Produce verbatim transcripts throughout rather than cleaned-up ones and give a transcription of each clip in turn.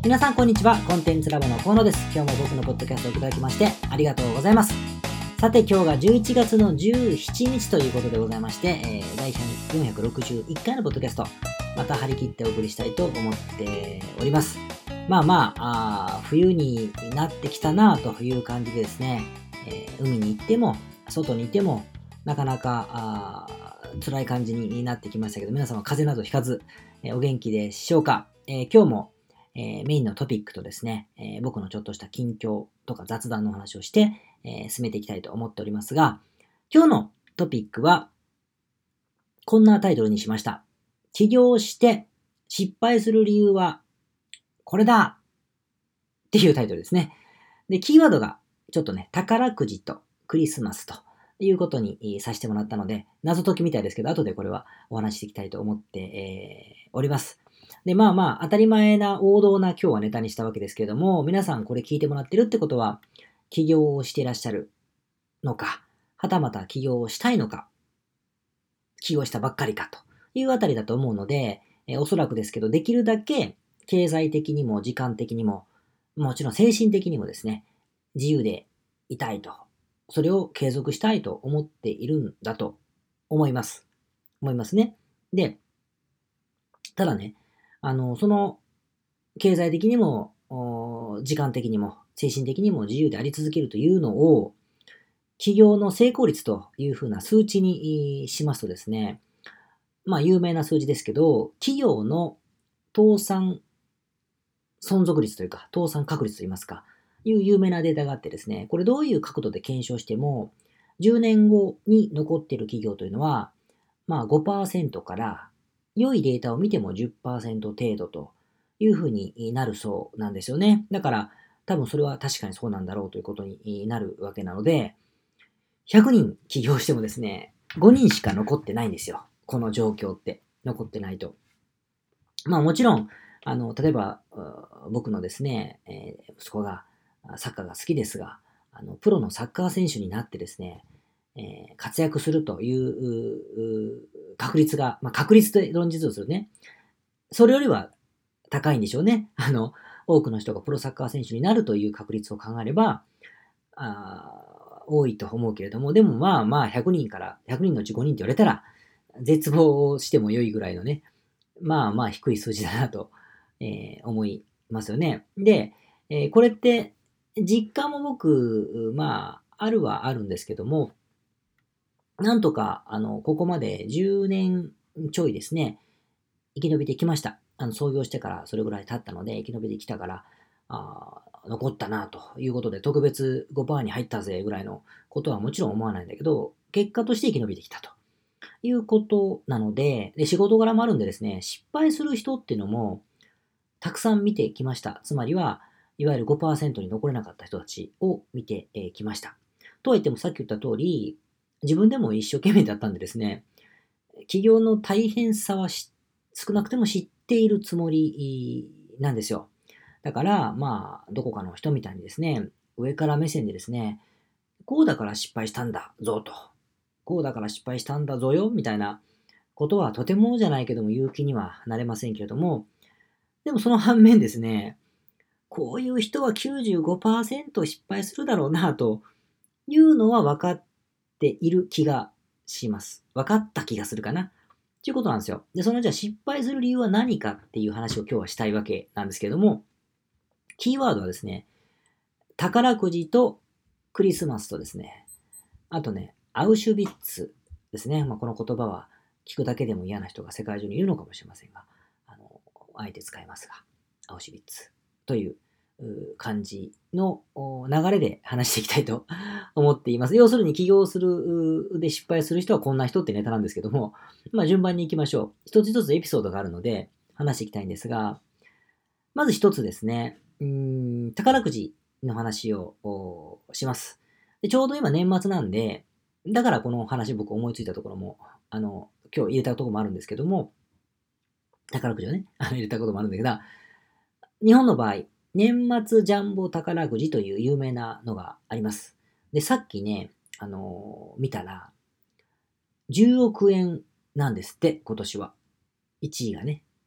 皆さんこんにちは。コンテンツラボの河野です。今日も僕のポッドキャストをいただきましてありがとうございます。さて今日がじゅういちがつのじゅうしちにちということでございまして、えー、だいよんひゃくろくじゅういっかいのポッドキャスト、また張り切ってお送りしたいと思っております。まあまあ、あ冬になってきたなという感じでですね、えー、海に行っても外にいてもなかなかあ辛い感じになってきましたけど、皆様風邪などひかず、えー、お元気でしょうか。えー、今日もえー、メインのトピックとですね、えー、僕のちょっとした近況とか雑談の話をして、えー、進めていきたいと思っておりますが、今日のトピックはこんなタイトルにしました。起業して失敗する理由はこれだっていうタイトルですね。で、キーワードがちょっとね、宝くじとクリスマスということにさせてもらったので、謎解きみたいですけど、後でこれはお話していきたいと思って、えー、おります。で、まあまあ、当たり前な王道な今日はネタにしたわけですけれども、皆さんこれ聞いてもらってるってことは、起業をしていらっしゃるのか、はたまた起業をしたいのか、起業したばっかりかというあたりだと思うので、えー、おそらくですけど、できるだけ経済的にも時間的にも、もちろん精神的にもですね、自由でいたいと、それを継続したいと思っているんだと思います。思いますね。で、ただね、あの、その経済的にも、時間的にも、精神的にも自由であり続けるというのを、企業の成功率というふうな数値にしますとですね、まあ有名な数字ですけど、企業の倒産存続率というか、倒産確率といいますか、いう有名なデータがあってですね、これどういう角度で検証しても、じゅうねんごに残っている企業というのは、まあ ごパーセント から良いデータを見ても じゅっパーセント 程度というふうになるそうなんですよね。だから多分それは確かにそうなんだろうということになるわけなので、ひゃくにん起業してもですね、ごにんしか残ってないんですよ。この状況って。残ってないと。まあもちろん、あの、例えば、僕のですね、えー、息子がサッカーが好きですが、あの、プロのサッカー選手になってですね、えー、活躍するという確率が、まあ、確率で論じるとするね、それよりは高いんでしょうね。あの、多くの人がプロサッカー選手になるという確率を考えれば、あ多いと思うけれども、でもまあまあひゃくにんからひゃくにんのうちごにんって言われたら、絶望しても良いぐらいのね、まあまあ低い数字だなと、えー、思いますよね。で、えー、これって実感も僕、まあ、あるはあるんですけども、なんとか、あの、ここまでじゅうねんちょいですね、生き延びてきました。あの、創業してからそれぐらい経ったので、生き延びてきたから、あ残ったなということで、特別 ごパーセント に入ったぜぐらいのことはもちろん思わないんだけど、結果として生き延びてきたということなので、で仕事柄もあるんでですね、失敗する人っていうのもたくさん見てきました。つまりは、いわゆる ごパーセント に残れなかった人たちを見てきました。とは言ってもさっき言った通り、自分でも一生懸命だったんでですね、企業の大変さは少なくても知っているつもりなんですよ。だから、まあ、どこかの人みたいにですね、上から目線でですね、こうだから失敗したんだぞと、こうだから失敗したんだぞよ、みたいなことはとてもじゃないけども勇気にはなれませんけれども、でもその反面ですね、こういう人はきゅうじゅうごパーセント失敗するだろうな、というのは分かっている気がします。分かった気がするかな。っていうことなんですよ。で、そのじゃあ失敗する理由は何かっていう話を今日はしたいわけなんですけれども、キーワードはですね、宝くじとクリスマスとですね、あとね、アウシュビッツですね。まあ、この言葉は聞くだけでも嫌な人が世界中にいるのかもしれませんが、あの、あえて使いますが、アウシュビッツという感じの流れで話していきたいと思っています。要するに起業するで失敗する人はこんな人ってネタなんですけども、まあ順番に行きましょう。一つ一つエピソードがあるので話していきたいんですが、まず一つですね、うーん宝くじの話をします。で。ちょうど今年末なんで、だからこの話僕思いついたところも、あの、今日入れたところもあるんですけども、宝くじをね、あの入れたこともあるんだけど、日本の場合、年末ジャンボ宝くじという有名なのがあります。で、さっきね、あのー見たら、じゅうおくえんなんですって、今年は。いちいがね。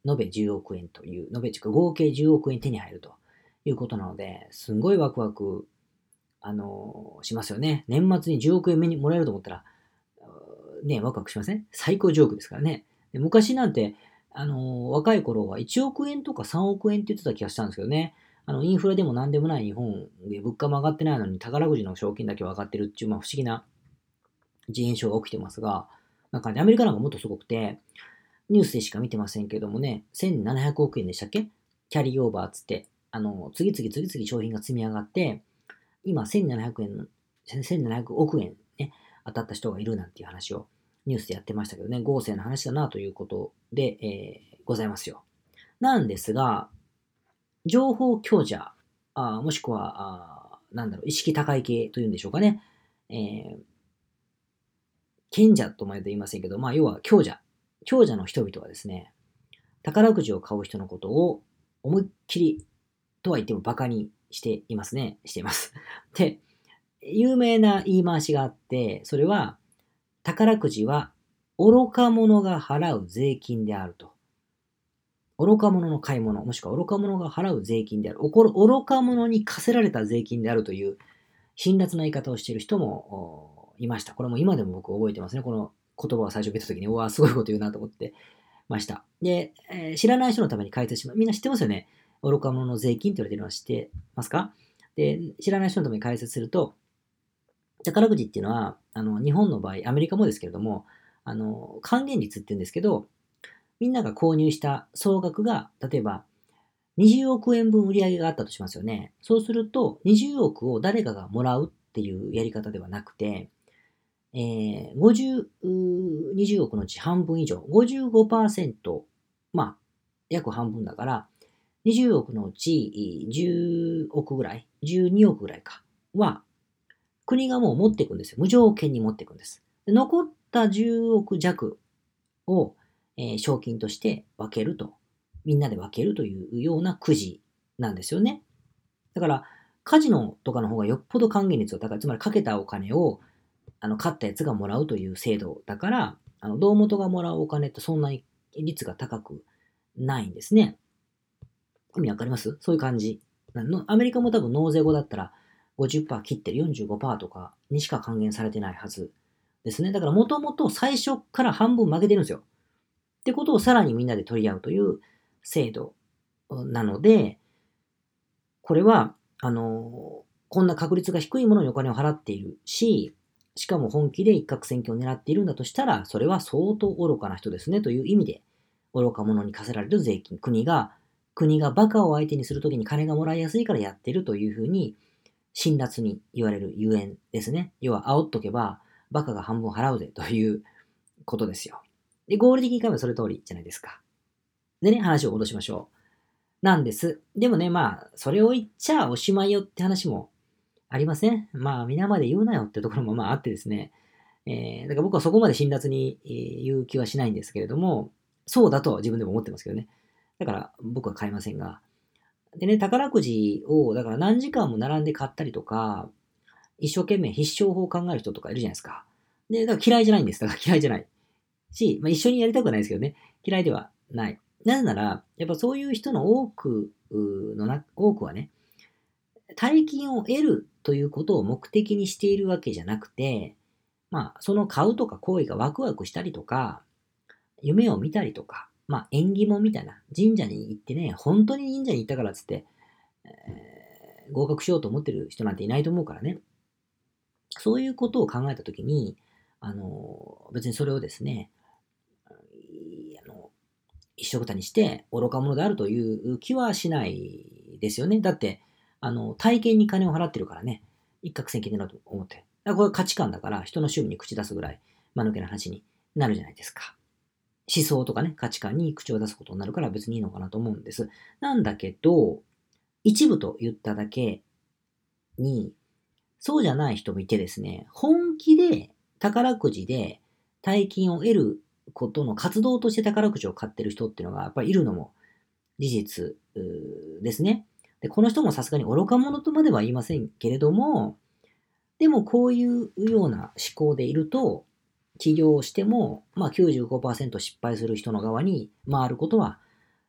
延べじゅうおくえんという、延べというか合計じゅうおくえん手に入るということなので、すんごいワクワク、あのーしますよね。年末にじゅうおくえん目にもらえると思ったら、ね、ワクワクしません？最高じゅうおくですからね。で昔なんて、あのー若い頃はいちおくえんとかさんおくえんって言ってた気がしたんですけどね。あの、インフラでも何でもない日本で物価も上がってないのに宝くじの賞金だけは上がってるっていう、まあ不思議な現象が起きてますが、なんかね、アメリカなんかもっとすごくて、ニュースでしか見てませんけどもね、せんななひゃくおくえんでしたっけ？キャリーオーバーっつって、あの、次々次々商品が積み上がって、今せんななひゃくえんの、せんななひゃくおくえんね、当たった人がいるなんていう話をニュースでやってましたけどね、豪勢な話だなということで、えーございますよ。なんですが、情報強者、あもしくは、あなんだろう、意識高い系というんでしょうかね。えー、賢者とまで言いませんけど、まあ、要は強者。強者の人々はですね、宝くじを買う人のことを思いっきりとは言ってもバカにしていますね。しています。で、有名な言い回しがあって、それは、宝くじは愚か者が払う税金であると。愚か者の買い物、もしくは愚か者が払う税金である。愚か者に課せられた税金であるという辛辣な言い方をしている人もいました。これも今でも僕覚えてますね。この言葉を最初見たときに、うわ、すごいこと言うなと思ってました。で、えー知らない人のために解説します。みんな知ってますよね。愚か者の税金と言われているのは知ってますか？で、知らない人のために解説すると、宝くじっていうのは、あの、日本の場合、アメリカもですけれども、あの、還元率って言うんですけど、みんなが購入した総額が、例えば、にじゅうおくえんぶん売り上げがあったとしますよね。そうすると、にじゅうおくを誰かがもらうっていうやり方ではなくて、えー、ごじゅう、にじゅうおくのうち半分以上、ごじゅうごパーセント、まあ、約半分だから、にじゅうおくのうちじゅうおくぐらい、じゅうにおくぐらいか、は、国がもう持っていくんですよ。無条件に持っていくんです。で残ったじゅうおく弱を、えー賞金として分けると。みんなで分けるというようなくじなんですよね。だから、カジノとかの方がよっぽど還元率が高い。つまり、かけたお金を、あの、買ったやつがもらうという制度だから、あの、胴元がもらうお金ってそんなに率が高くないんですね。意味わかります？そういう感じ。のアメリカも多分納税後だったらごじゅっパーセント切ってるよんじゅうごパーセントとかにしか還元されてないはずですね。だからもともと最初から半分負けてるんですよ。ってことをさらにみんなで取り合うという制度なので、これは、あの、こんな確率が低いものにお金を払っているし、しかも本気で一攫千金を狙っているんだとしたら、それは相当愚かな人ですねという意味で、愚か者に課せられる税金、国が、国がバカを相手にするときに金がもらいやすいからやってるというふうに、辛辣に言われるゆえんですね。要は、煽っとけば、バカが半分払うぜということですよ。で、合理的に考えばそれ通りじゃないですか。でね、話を戻しましょう。なんです。でもね、まあ、それを言っちゃおしまいよって話もありません？まあ、皆まで言うなよってところもまああってですね。えー、だから僕はそこまで辛辣に言う気はしないんですけれども、そうだとは自分でも思ってますけどね。だから僕は買いませんが。でね、宝くじを、だから何時間も並んで買ったりとか、一生懸命必勝法を考える人とかいるじゃないですか。で、だから嫌いじゃないんです。だから嫌いじゃない。し、まあ、一緒にやりたくはないですけどね。嫌いではない。なぜなら、やっぱそういう人の多くのな、多くはね、大金を得るということを目的にしているわけじゃなくて、まあ、その買うとか行為がワクワクしたりとか、夢を見たりとか、まあ、縁起物みたいな、神社に行ってね、本当に神社に行ったからっつって、えー合格しようと思ってる人なんていないと思うからね。そういうことを考えたときに、あの、別にそれをですね、あの一緒くたにして愚か者であるという気はしないですよね。だって、あの、体験に金を払ってるからね、一攫千金だと思って。だからこれ価値観だから、人の趣味に口出すぐらい、間抜けな話になるじゃないですか。思想とかね、価値観に口を出すことになるから別にいいのかなと思うんです。なんだけど、一部と言っただけに、そうじゃない人もいてですね、本気で宝くじで大金を得ることの活動として宝くじを買ってる人っていうのがやっぱりいるのも事実ですね。で、この人もさすがに愚か者とまでは言いませんけれども、でもこういうような思考でいると、起業しても、まあきゅうじゅうごパーセント失敗する人の側に回ることは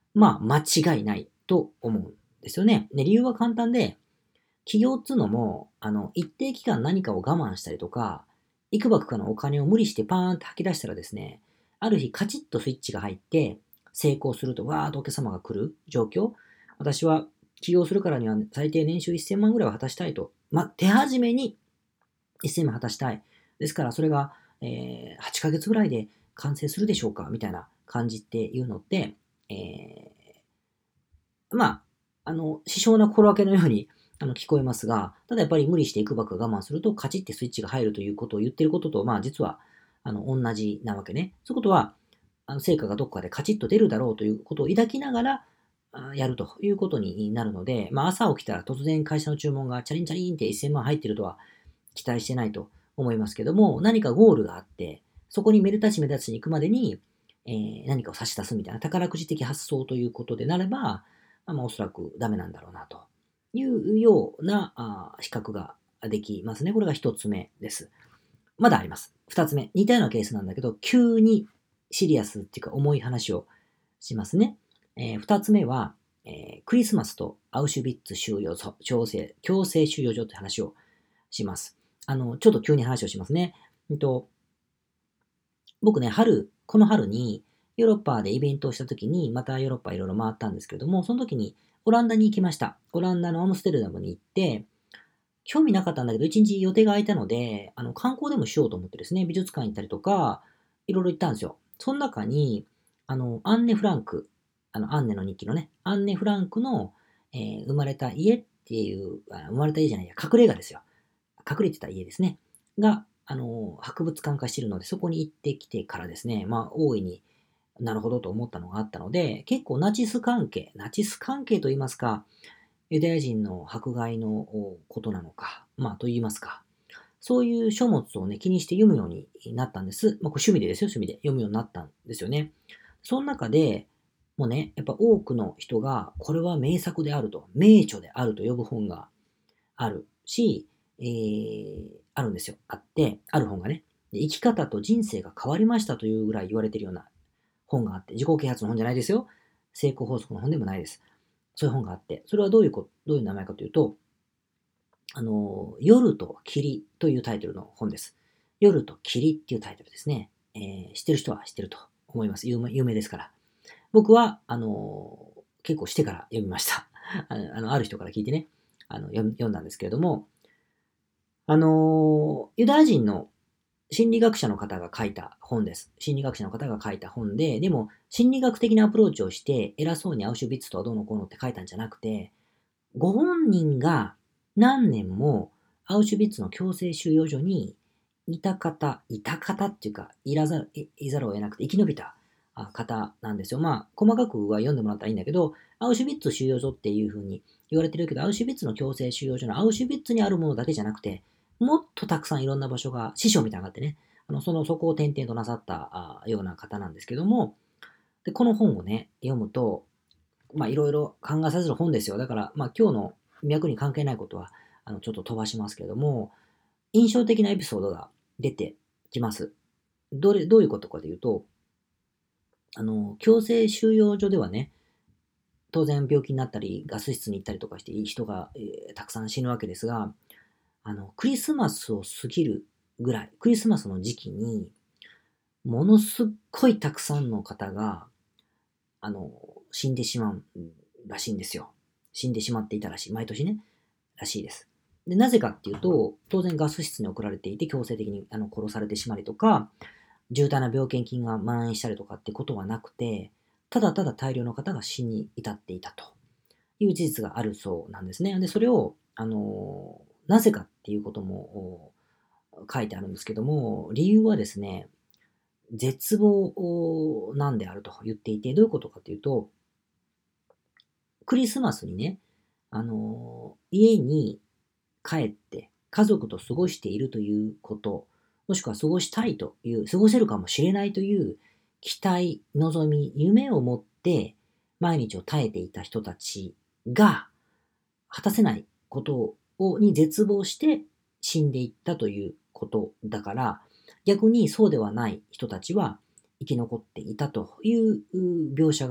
まあ、間違いないと思うんですよね。で、理由は簡単で、企業っつうのも、あの、一定期間何かを我慢したりとか、いくばくかのお金を無理してパーンって吐き出したらですね、ある日カチッとスイッチが入って、成功するとわーっとお客様が来る状況。私は起業するからには最低年収せんまんぐらいは果たしたいと。まあ、手始めにせんまん果たしたい。ですから、それが、えーはちかげつぐらいで完成するでしょうかみたいな感じっていうのって、えーまあ、あの、支障な心がけのようにあの聞こえますが、ただやっぱり無理していくばく我慢すると、カチッてスイッチが入るということを言ってることと、まあ実は、あの、同じなわけね。そういうことは、あの成果がどこかでカチッと出るだろうということを抱きながら、あやるということになるので、まあ朝起きたら突然会社の注文がチャリンチャリンってせんまん入ってるとは期待してないと思いますけども、何かゴールがあって、そこにめでたちめでたちに行くまでに、えー何かを差し出すみたいな宝くじ的発想ということでなれば、まあ、おそらくダメなんだろうなというようなあ比較ができますね。これが一つ目です。まだあります。二つ目。似たようなケースなんだけど、急にシリアスっていうか重い話をしますね。えー二つ目は、えークリスマスとアウシュビッツ収容所、強制、強制収容所って話をします。あの、ちょっと急に話をしますね。えっと、僕ね、春、この春にヨーロッパでイベントをした時に、またヨーロッパいろいろ回ったんですけれども、その時にオランダに行きました。オランダのアムステルダムに行って、興味なかったんだけど、一日予定が空いたので、あの、観光でもしようと思ってですね、美術館行ったりとか、いろいろ行ったんですよ。その中に、あの、アンネ・フランク、あの、アンネの日記のね、アンネ・フランクの、えー生まれた家っていう、あ生まれた家じゃないや、隠れ家ですよ。隠れてた家ですね。が、あの、博物館化しているので、そこに行ってきてからですね、まあ、大いになるほどと思ったのがあったので、結構ナチス関係、ナチス関係といいますか、ユダヤ人の迫害のことなのか、まあ、と言いますか、そういう書物をね、気にして読むようになったんです。まあ、これ趣味でですよ、趣味で読むようになったんですよね。その中で、もうね、やっぱ多くの人が、これは名作であると、名著であると呼ぶ本があるし、えー、あるんですよ。あって、ある本がね。で生き方と人生が変わりましたというぐらい言われてるような本があって、自己啓発の本じゃないですよ。成功法則の本でもないです。そういう本があって、それはどういうこ、どういう名前かというと、あの、夜と霧というタイトルの本です。夜と霧っていうタイトルですね。えー、知ってる人は知ってると思います。有名有名ですから。僕は、あの、結構してから読みました。あの、あのある人から聞いてね、あの読読んだんですけれども、あの、ユダヤ人の心理学者の方が書いた本です。心理学者の方が書いた本で、でも、心理学的なアプローチをして、偉そうにアウシュビッツとはどうのこうのって書いたんじゃなくて、ご本人が何年もアウシュビッツの強制収容所にいた方、いた方っていうか、いらざる、いいざるを得なくて生き延びたあ方なんですよ。まあ、細かくは読んでもらったらいいんだけど、アウシュビッツ収容所っていう風に言われてるけど、アウシュビッツの強制収容所のアウシュビッツにあるものだけじゃなくて、もっとたくさんいろんな場所が、師匠みたいなのがあってね、あの、その、そこを転々となさったあような方なんですけども、で、この本をね、読むと、まあ、いろいろ考えさせる本ですよ。だから、まあ、今日の脈に関係ないことは、あの、ちょっと飛ばしますけれども、印象的なエピソードが出てきます。どれ、どういうことかというと、あの、強制収容所ではね、当然病気になったり、ガス室に行ったりとかして人が、えーたくさん死ぬわけですが、あの、クリスマスを過ぎるぐらい、クリスマスの時期に、ものすっごいたくさんの方が、あの、死んでしまうらしいんですよ。死んでしまっていたらしい。毎年ね、らしいです。で、なぜかっていうと、当然ガス室に送られていて強制的にあの殺されてしまりとか、重大な病原菌が蔓延したりとかってことはなくて、ただただ大量の方が死に至っていたという事実があるそうなんですね。で、それを、あの、なぜかっていうことも書いてあるんですけども、理由はですね、絶望なんであると言っていて、どういうことかというと、クリスマスにね、あの、家に帰って家族と過ごしているということ、もしくは過ごしたいという、過ごせるかもしれないという期待、望み、夢を持って毎日を耐えていた人たちが果たせないことをに絶望して死んでいったということだから、逆にそうではない人たちは生き残っていたという描写が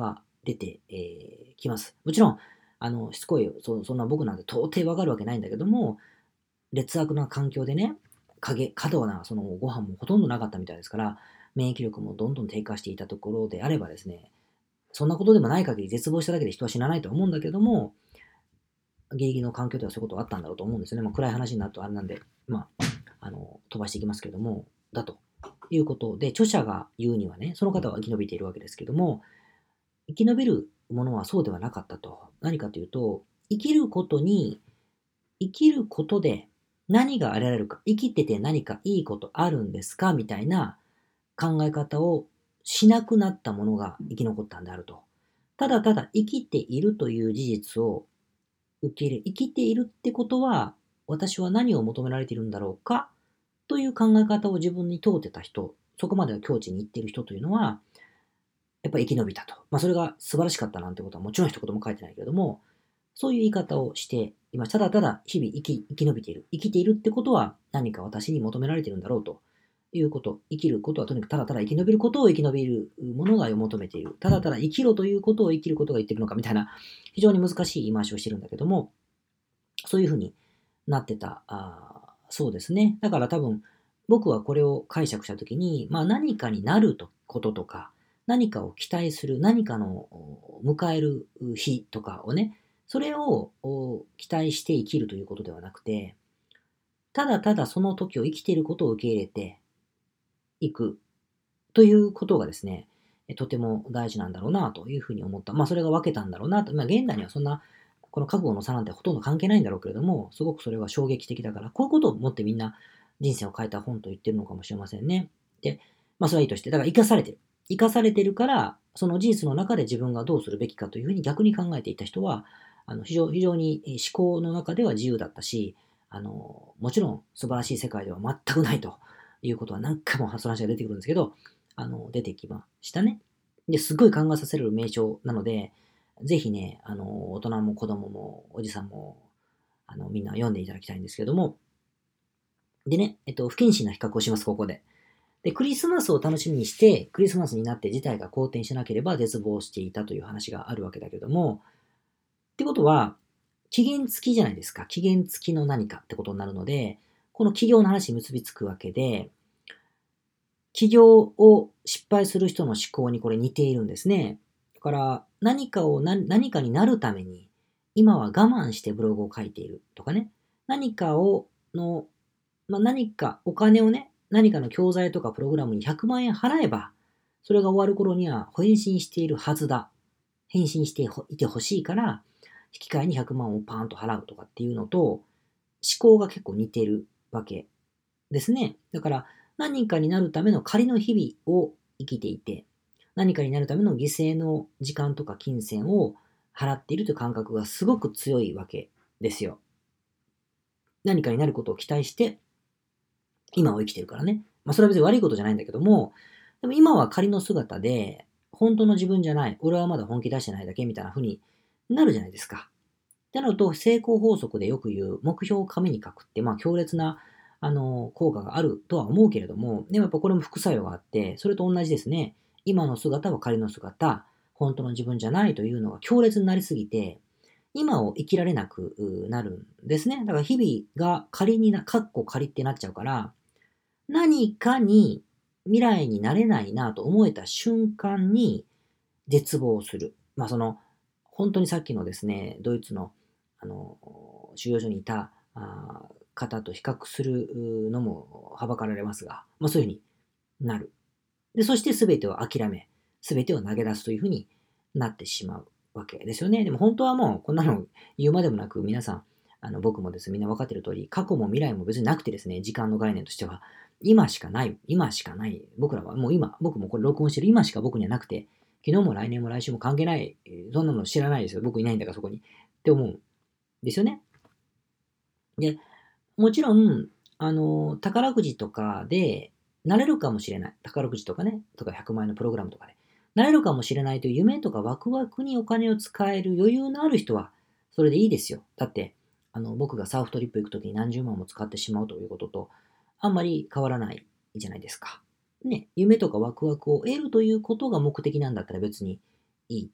出てき、えー、ます。もちろん、あの、しつこいよ。そそんな僕なんて到底わかるわけないんだけども、劣悪な環境でね、過過度なそのご飯もほとんどなかったみたいですから、免疫力もどんどん低下していたところであればですね、そんなことでもない限り絶望しただけで人は死なないと思うんだけども、ギリギリの環境ではそういうことがあったんだろうと思うんですよね。まあ、暗い話になるとあれなんで、まあ、あの、飛ばしていきますけども、だということで、著者が言うにはね、その方は生き延びているわけですけども、生き延びるものはそうではなかったと。何かというと、生きることに、生きることで何が得られるか、生きてて何かいいことあるんですかみたいな考え方をしなくなったものが生き残ったんであると。ただただ生きているという事実を受け入れ、生きているってことは、私は何を求められているんだろうかという考え方を自分に問うてた人、そこまでの境地に行っている人というのは、やっぱり生き延びたと。まあ、それが素晴らしかったなんてことはもちろん一言も書いてないけれども、そういう言い方をしています。ただただ日々生き生き延びている。生きているってことは何か私に求められているんだろうということ。生きることはとにかくただただ生き延びることを生き延びるものが求めている。ただただ生きろということを生きることが言ってるのかみたいな非常に難しい言い回しをしてるんだけども、そういうふうになってた。あそうですね。だから多分僕はこれを解釈したときに、まあ何かになるとこととか、何かを期待する、何かの迎える日とかをね、それを期待して生きるということではなくて、ただただその時を生きていることを受け入れていくということがですね、とても大事なんだろうなというふうに思った。まあそれが分けたんだろうなと。まあ現代にはそんな、この覚悟の差なんてほとんど関係ないんだろうけれども、すごくそれは衝撃的だから、こういうことを持ってみんな人生を変えた本と言ってるのかもしれませんね。で、まあそれはいいとして、だから生かされてる。生かされてるから、その事実の中で自分がどうするべきかというふうに逆に考えていた人は、あの非常非常に思考の中では自由だったし、あの、もちろん素晴らしい世界では全くないということは何回もその話が出てくるんですけど、あの、出てきましたね。で、すごい考えさせる名称なので、ぜひね、あの、大人も子供もおじさんも、あの、みんな読んでいただきたいんですけれども、でね、えっと、不謹慎な比較をします、ここで。で、クリスマスを楽しみにして、クリスマスになって事態が好転しなければ絶望していたという話があるわけだけども、ってことは、期限付きじゃないですか。期限付きの何かってことになるので、この企業の話に結びつくわけで、起業を失敗する人の思考にこれ似ているんですね。だから何かを何何かになるために今は我慢してブログを書いているとかね。何かをの、まあ、何かお金をね、何かの教材とかプログラムにひゃくまんえん払えば、それが終わる頃には返信しているはずだ。返信していてほしいから、引き換えにひゃくまんをパーンと払うとかっていうのと、思考が結構似てるわけですね。だから、何かになるための仮の日々を生きていて、何かになるための犠牲の時間とか金銭を払っているという感覚がすごく強いわけですよ。何かになることを期待して、今を生きてるからね。まあ、それは別に悪いことじゃないんだけども、でも今は仮の姿で、本当の自分じゃない、俺はまだ本気出してないだけみたいな風になるじゃないですか。ってなると、成功法則でよく言う目標を紙に書くって、まあ強烈な、あの、効果があるとは思うけれども、でもやっぱこれも副作用があって、それと同じですね。今の姿は仮の姿、本当の自分じゃないというのが強烈になりすぎて、今を生きられなくなるんですね。だから日々が仮にな、かっこ仮ってなっちゃうから、何かに未来になれないなと思えた瞬間に絶望する。まあその、本当にさっきのですね、ドイツの、あの、収容所にいたあ方と比較するのもはばかられますが、まあそういうふうになる。で、そして全てを諦め、全てを投げ出すというふうになってしまうわけですよね。でも本当はもうこんなの言うまでもなく皆さん、あの僕もですね、みんな分かっている通り、過去も未来も別になくてですね、時間の概念としては、今しかない、今しかない。僕らはもう今、僕もこれ録音してる今しか僕にはなくて、昨日も来年も来週も関係ない、そんなの知らないですよ。僕いないんだからそこに。って思うんですよね。で、もちろん、あの、宝くじとかで、なれるかもしれない。宝くじとかね、とかひゃくまん円のプログラムとかで。なれるかもしれないという夢とかワクワクにお金を使える余裕のある人は、それでいいですよ。だって、あの、僕がサーフトリップ行くときに何十万も使ってしまうということと、あんまり変わらないじゃないですか。ね、夢とかワクワクを得るということが目的なんだったら別にいいと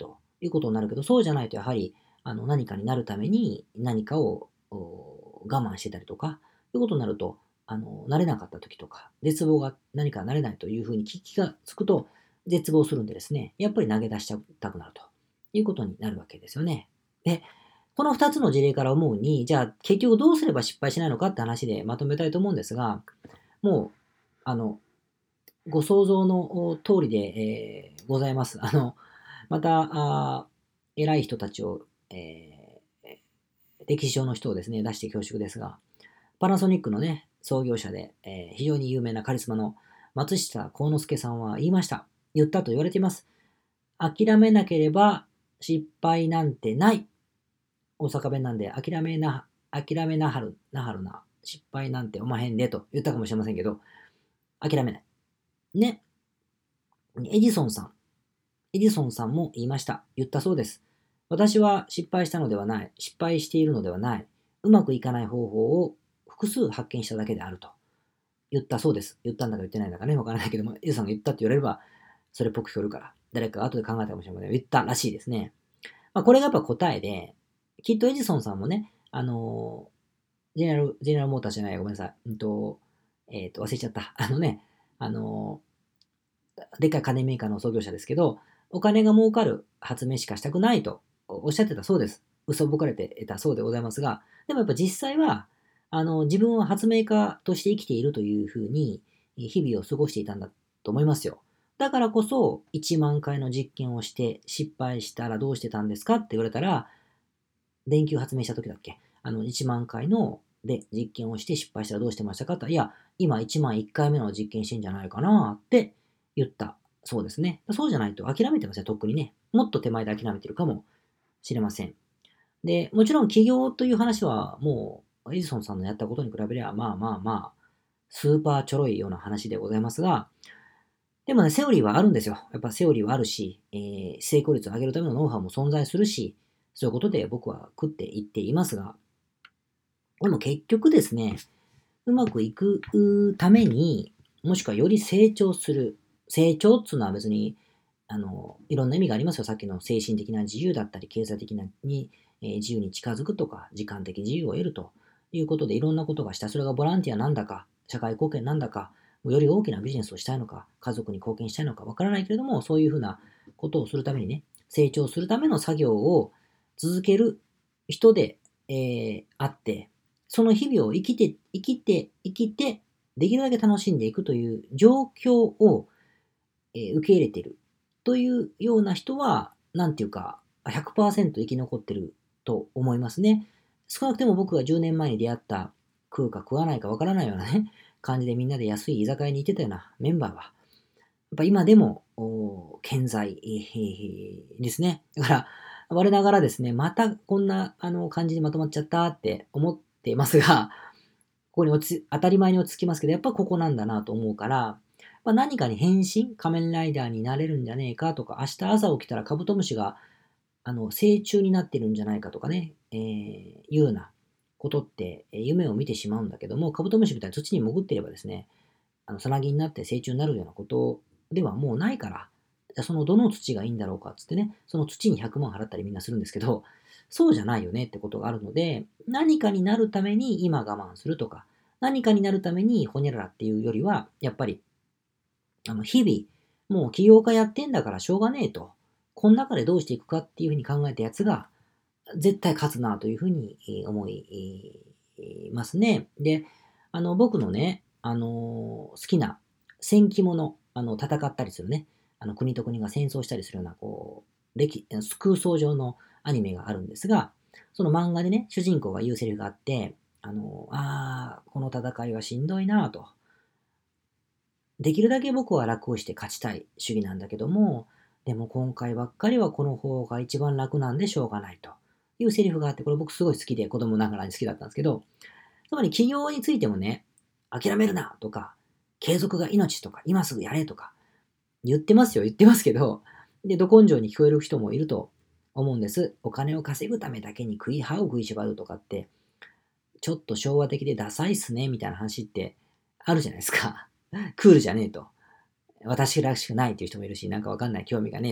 いうことになるけど、そうじゃないとやはり、あの、何かになるために何かを我慢してたりとか、いうことになると、あの、慣れなかった時とか、絶望が何か慣れないというふうに気がつくと、絶望するんでですね、やっぱり投げ出しちゃったくなるということになるわけですよね。で、このふたつの事例から思うに、じゃあ結局どうすれば失敗しないのかって話でまとめたいと思うんですが、もう、あの、ご想像の通りで、えーございます。あの、また、あ偉い人たちを、えー歴史上の人をですね、出して恐縮ですが、パナソニックのね、創業者で、えー非常に有名なカリスマの松下幸之助さんは言いました。言ったと言われています。諦めなければ失敗なんてない。大阪弁なんで、諦めな、諦めなはる、なはるな。失敗なんておまへんでと言ったかもしれませんけど、諦めない。ね。エジソンさん。エジソンさんも言いました。言ったそうです。私は失敗したのではない。失敗しているのではない。うまくいかない方法を複数発見しただけであると言ったそうです。言ったんだか言ってないんだかね、わからないけども、エジソンが言ったって言われれば、それっぽく聞こえるから、誰かが後で考えたかもしれません。言ったらしいですね。まあ、これがやっぱ答えで、きっとエジソンさんもね、あのー、ジェネラル、ジェネラルモーターじゃない、ごめんなさい。うんと、えっ、と、忘れちゃった。あのね、あのー、でっかい家電メーカーの創業者ですけど、お金が儲かる発明しかしたくないとおっしゃってたそうです。嘘ぼかれてたそうでございますが、でもやっぱ実際は、あの、自分は発明家として生きているというふうに、日々を過ごしていたんだと思いますよ。だからこそ、いちまんかいの実験をして失敗したらどうしてたんですかって言われたら、電球発明した時だっけあの、いちまんかいので実験をして失敗したらどうしてましたかっていや、今いちまんいっかいめの実験してんじゃないかなって言ったそうですね。そうじゃないと諦めてますね、とっくにね。もっと手前で諦めてるかもしれません。で、もちろん起業という話はもう、エジソンさんのやったことに比べれば、まあまあまあ、スーパーちょろいような話でございますが、でもね、セオリーはあるんですよ。やっぱセオリーはあるし、えー成功率を上げるためのノウハウも存在するし、そういうことで僕は食っていっていますが、でも結局ですね、うまくいくために、もしくはより成長する。成長っていうのは別に、あの、いろんな意味がありますよ。さっきの精神的な自由だったり、経済的なに、えー自由に近づくとか、時間的自由を得るということでいろんなことがした。それがボランティアなんだか、社会貢献なんだか、より大きなビジネスをしたいのか、家族に貢献したいのかわからないけれども、そういうふうなことをするためにね、成長するための作業を続ける人で、えーあって、その日々を生きて、生きて、生きて、できるだけ楽しんでいくという状況を、えー受け入れているというような人は、なんていうか、ひゃくパーセント生き残ってると思いますね。少なくても僕がじゅうねんまえに出会った食うか食わないかわからないようなね、感じでみんなで安い居酒屋に行ってたようなメンバーは、やっぱ今でも、お健在、えーですね。だから、我ながらですね、またこんなあの感じにまとまっちゃったって思っていますが、ここに落ち、当たり前に落ち着きますけど、やっぱここなんだなと思うから、まあ、何かに変身、仮面ライダーになれるんじゃねえかとか、明日朝起きたらカブトムシがあの成虫になってるんじゃないかとかね、えー、いうようなことって、えー夢を見てしまうんだけども、カブトムシみたいに土に潜っていればですね、あのさなぎになって成虫になるようなことではもうないから、じゃあそのどの土がいいんだろうかっつってね、その土にひゃくまん払ったりみんなするんですけど、そうじゃないよねってことがあるので、何かになるために今我慢するとか、何かになるためにほにゃららっていうよりは、やっぱり、あの、日々、もう起業家やってんだからしょうがねえと、この中でどうしていくかっていうふうに考えたやつが、絶対勝つなというふうにえー思いえーますね。で、あの、僕のね、あのー好きな戦記もの、あの、戦ったりするね、あの、国と国が戦争したりするような、こう、歴、空想上のアニメがあるんですが、その漫画でね、主人公が言うセリフがあって、あの、あー、この戦いはしんどいなぁと。できるだけ僕は楽をして勝ちたい主義なんだけども、でも今回ばっかりはこの方が一番楽なんでしょうがないというセリフがあって、これ僕すごい好きで子供ながらに好きだったんですけど、つまり起業についてもね、諦めるなとか、継続が命とか、今すぐやれとか、言ってますよ、言ってますけど、で、ど根性に聞こえる人もいると思うんです。お金を稼ぐためだけに食い歯を食いしばるとかって、ちょっと昭和的でダサいっすね、みたいな話ってあるじゃないですか。クールじゃねえと。私らしくないっていう人もいるし、なんかわかんない興味がねえとか、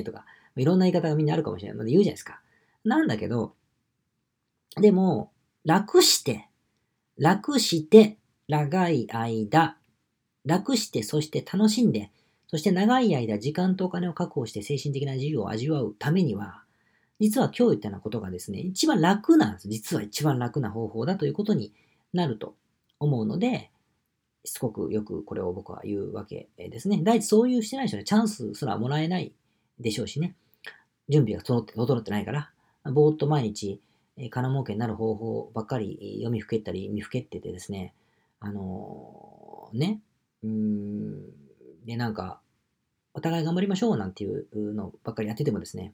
いろんな言い方がみんなあるかもしれないので言うじゃないですか。なんだけど、でも、楽して、楽して、長い間、楽して、そして楽しんで、そして長い間時間とお金を確保して精神的な自由を味わうためには、実は今日言ったようなことがですね、一番楽なんです。実は一番楽な方法だということになると思うので、しつこくよくこれを僕は言うわけですね。第一、そういうしてない人はチャンスすらもらえないでしょうしね。準備が整って整ってないから、ぼーっと毎日、えー金儲けになる方法ばっかりえー読みふけったり見ふけっててですね、あのーね、うーん、で、なんか、お互い頑張りましょうなんていうのばっかりやっててもですね、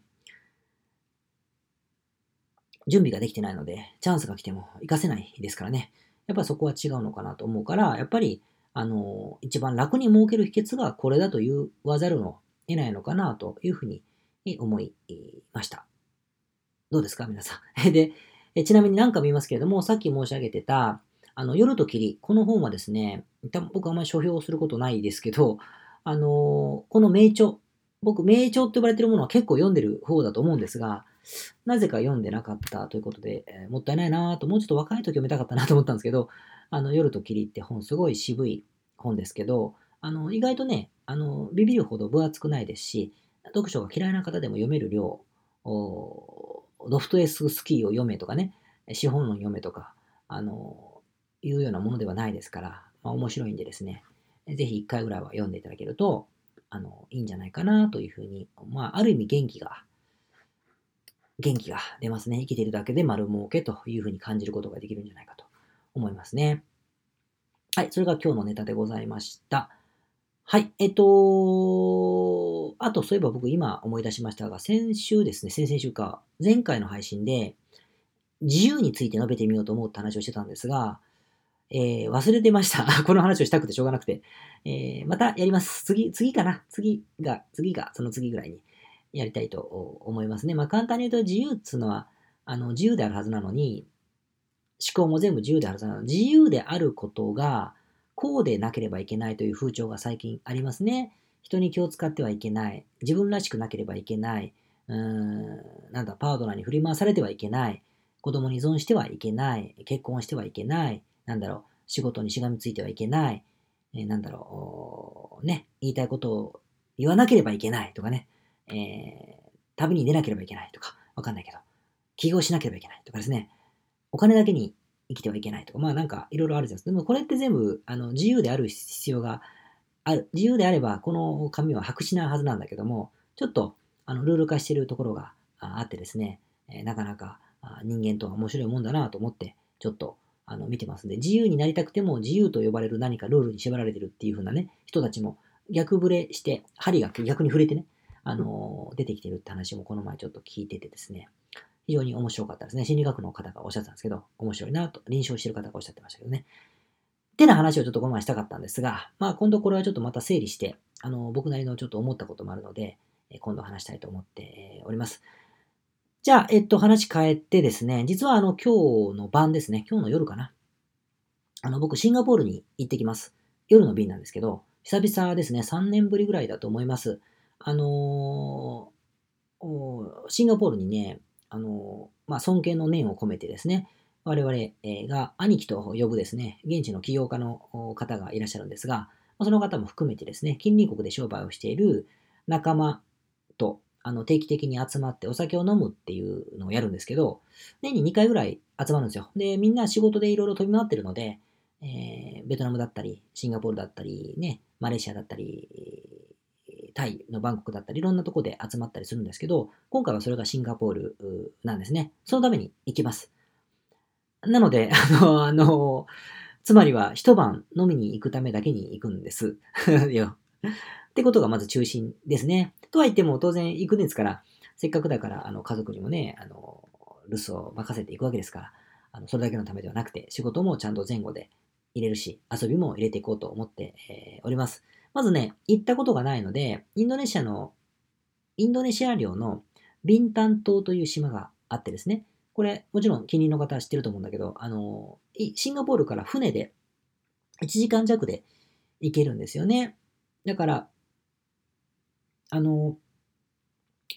準備ができてないので、チャンスが来ても活かせないですからね。やっぱりそこは違うのかなと思うから、やっぱり、あの、一番楽に儲ける秘訣がこれだと言わざるを得ないのかなというふうに思いました。どうですか皆さん。で、えちなみに何か見ますけれども、さっき申し上げてた、あの、夜と霧、この本はですね、多分僕あんまり書評することないですけど、あのこの名著、僕、名著って呼ばれてるものは結構読んでる方だと思うんですが、なぜか読んでなかったということで、えーもったいないなと、もうちょっと若い時読みたかったなと思ったんですけど、あの、夜と霧って本、すごい渋い本ですけど、あの、意外とね、あの、ビビるほど分厚くないですし、読書が嫌いな方でも読める量、おドフトエススキーを読めとかね、資本論読めとか、あの、いうようなものではないですから、まあ、面白いんでですね、ぜひ一回ぐらいは読んでいただけると、あの、いいんじゃないかなというふうに、まあ、ある意味元気が、元気が出ますね。生きているだけで丸儲けというふうに感じることができるんじゃないかと思いますね。はい、それが今日のネタでございました。はい、えっと、あとそういえば僕今思い出しましたが、先週ですね、先々週か、前回の配信で自由について述べてみようと思うって話をしてたんですが、えー忘れてました。この話をしたくてしょうがなくて。えーまたやります。次、次かな次が、次が、その次ぐらいにやりたいと思いますね。まあ簡単に言うと自由っつうのは、あの、自由であるはずなのに、思考も全部自由であるはずなのに、自由であることが、こうでなければいけないという風潮が最近ありますね。人に気を使ってはいけない。自分らしくなければいけない。うーん、なんだ、パートナーに振り回されてはいけない。子供に依存してはいけない。結婚してはいけない。なんだろう、仕事にしがみついてはいけない。えーなんだろう、ね、言いたいことを言わなければいけないとかね。えー旅に出なければいけないとか、わかんないけど、起業しなければいけないとかですね。お金だけに生きてはいけないとか、まあなんかいろいろあるじゃないですか。でもこれって全部あの自由である必要がある。自由であればこの紙は白紙なはずなんだけども、ちょっとあのルール化しているところがあってですね、えーなかなかあ人間とは面白いもんだなと思って、ちょっとあの見てますんで、自由になりたくても自由と呼ばれる何かルールに縛られてるっていう風なね、人たちも逆ブレして、針が逆に触れてね、あのー出てきてるって話もこの前ちょっと聞いててですね、非常に面白かったですね。心理学の方がおっしゃってたんですけど、面白いなと、臨床してる方がおっしゃってましたけどね。ってな話をちょっとこの前したかったんですが、まあ今度これはちょっとまた整理して、あの、僕なりのちょっと思ったこともあるので、え今度話したいと思っております。じゃあ、えっと、話変えてですね、実はあの、今日の晩ですね、今日の夜かな。あの、僕、シンガポールに行ってきます。夜の便なんですけど、久々ですね、さんねんぶりぐらいだと思います。あのーおシンガポールにね、あの、まあ、尊敬の念を込めてですね、我々えーが兄貴と呼ぶですね、現地の起業家のお方がいらっしゃるんですが、まあその方も含めてですね、近隣国で商売をしている仲間とあの定期的に集まってお酒を飲むっていうのをやるんですけど、年ににかいぐらい集まるんですよ。で、みんな仕事でいろいろ飛び回ってるので、えーベトナムだったり、シンガポールだったり、ね、マレーシアだったり、タイのバンコクだったり、いろんなとこで集まったりするんですけど、今回はそれがシンガポールなんですね。そのために行きます。なので、あの、あの、つまりは一晩飲みに行くためだけに行くんです。いやってことがまず中心ですね。とは言っても当然行くんですから、せっかくだからあの家族にもね、あの、留守を任せていくわけですから、あのそれだけのためではなくて、仕事もちゃんと前後で入れるし、遊びも入れていこうと思って、えーおります。まずね、行ったことがないので、インドネシアの、インドネシア領のビンタン島という島があってですね、これ、もちろん近隣の方は知ってると思うんだけど、あの、シンガポールから船でいちじかん弱で行けるんですよね。だから、あの、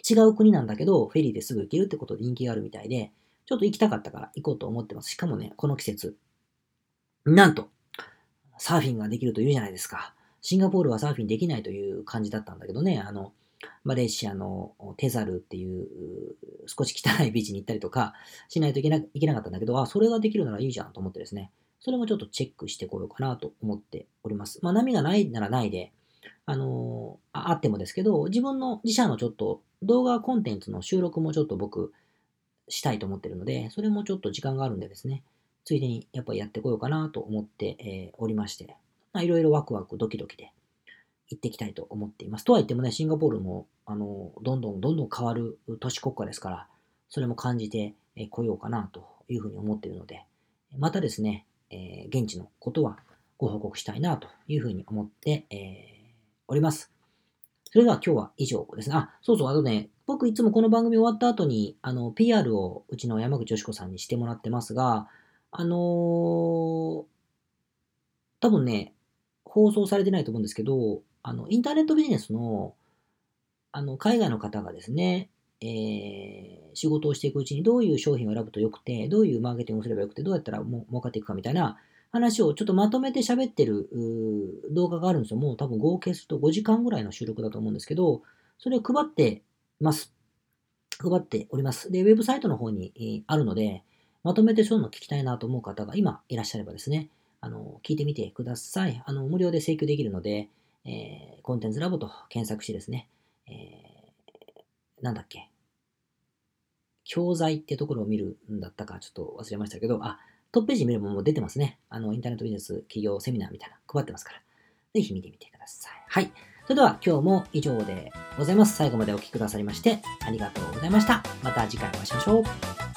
違う国なんだけど、フェリーですぐ行けるってことで人気があるみたいで、ちょっと行きたかったから行こうと思ってます。しかもね、この季節、なんと、サーフィンができるというじゃないですか。シンガポールはサーフィンできないという感じだったんだけどね、あの、マレーシアのテザルっていう少し汚いビーチに行ったりとかしないといけな、いけなかったんだけど、あ、それができるならいいじゃんと思ってですね、それもちょっとチェックしてこようかなと思っております。まあ波がないならないで、あのあ、あってもですけど、自分の自社のちょっと動画コンテンツの収録もちょっと僕したいと思ってるので、それもちょっと時間があるんでですね、ついでにやっぱりやってこようかなと思って、えーおりまして、まあいろいろワクワクドキドキで行っていきたいと思っています。とは言ってもね、シンガポールも、あの、どんどんどんどん変わる都市国家ですから、それも感じてこようかなというふうに思っているので、またですね、えー現地のことはご報告したいなというふうに思って、えーおります。それでは今日は以上ですね。あ、そうそう、あとね、僕いつもこの番組終わった後に、あの、ピーアール をうちの山口よし子さんにしてもらってますが、あのー多分ね、放送されてないと思うんですけど、あの、インターネットビジネスの、あの、海外の方がですね、えー仕事をしていくうちにどういう商品を選ぶとよくて、どういうマーケティングをすればよくて、どうやったらも儲かっていくかみたいな話をちょっとまとめて喋ってるうー動画があるんですよ。もう多分合計するとごじかんぐらいの収録だと思うんですけど、それを配ってます。配っております。で、ウェブサイトの方にえーあるので、まとめてそういうの聞きたいなと思う方が今いらっしゃればですね、あの、聞いてみてください。あの、無料で請求できるので、えーコンテンツラボと検索してですね、えーなんだっけ、教材ってところを見るんだったかちょっと忘れましたけど、あ、トップページ見ればもう出てますね。あの、インターネットビジネス企業セミナーみたいな配ってますから。ぜひ見てみてください。はい。それでは今日も以上でございます。最後までお聞きくださりましてありがとうございました。また次回お会いしましょう。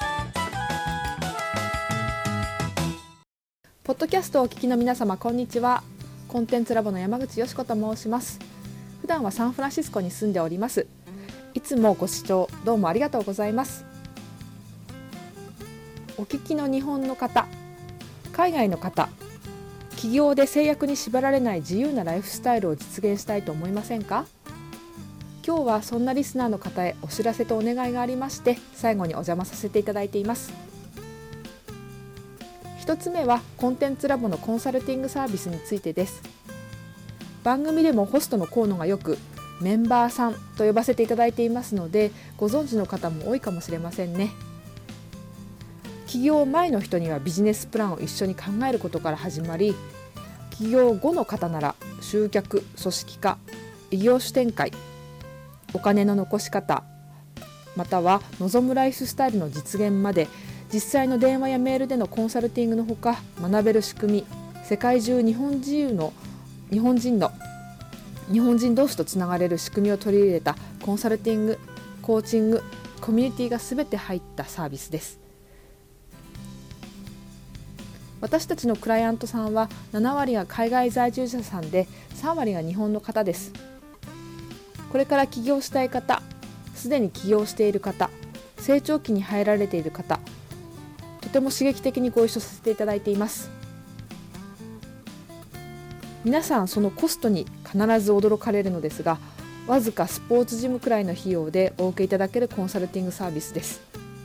ポッドキャストをお聞きの皆様、こんにちは。コンテンツラボの山口よし子と申します。普段はサンフランシスコに住んでおります。いつもご視聴どうもありがとうございます。お聞きの日本の方、海外の方、企業で制約に縛られない自由なライフスタイルを実現したいと思いませんか？今日はそんなリスナーの方へお知らせとお願いがありまして、最後にお邪魔させていただいています。一つ目はコンテンツラボのコンサルティングサービスについてです。番組でもホストの河野がよくメンバーさんと呼ばせていただいていますので、ご存知の方も多いかもしれませんね。起業前の人にはビジネスプランを一緒に考えることから始まり、起業後の方なら集客、組織化、異業種展開、お金の残し方、または望むライフスタイルの実現まで、実際の電話やメールでのコンサルティングのほか、学べる仕組み、世界中日本人の日本人の日本人同士とつながれる仕組みを取り入れたコンサルティング、コーチング、コミュニティがすべて入ったサービスです。私たちのクライアントさんはななわりが海外在住者さんでさんわりが日本の方です。これから起業したい方、すでに起業している方、成長期に入られている方、とても刺激的にご一緒させていただいています。皆さんそのコストに必ず驚かれるのですが、わずかスポーツジムくらいの費用でお受けいただけるコンサルティングサービスです。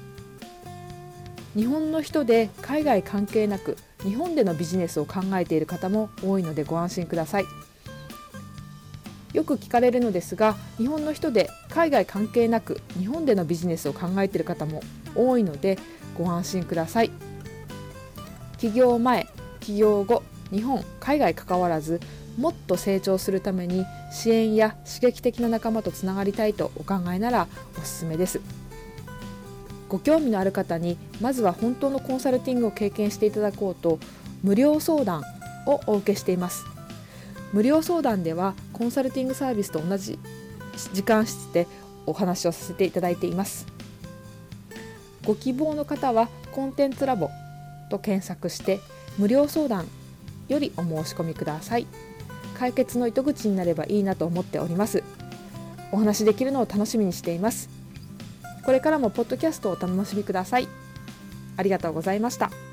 日本の人で海外関係なく日本でのビジネスを考えている方も多いのでご安心ください。よく聞かれるのですが、日本の人で海外関係なく日本でのビジネスを考えている方も多いのでご安心ください。起業前、起業後、日本、海外関わらずもっと成長するために支援や刺激的な仲間とつながりたいとお考えならおすすめです。ご興味のある方にまずは本当のコンサルティングを経験していただこうと、無料相談をお受けしています。無料相談ではコンサルティングサービスと同じ時間室でお話をさせていただいています。ご希望の方はコンテンツラボと検索して無料相談よりお申し込みください。解決の糸口になればいいなと思っております。お話しできるのを楽しみにしています。これからもポッドキャストをお楽しみください。ありがとうございました。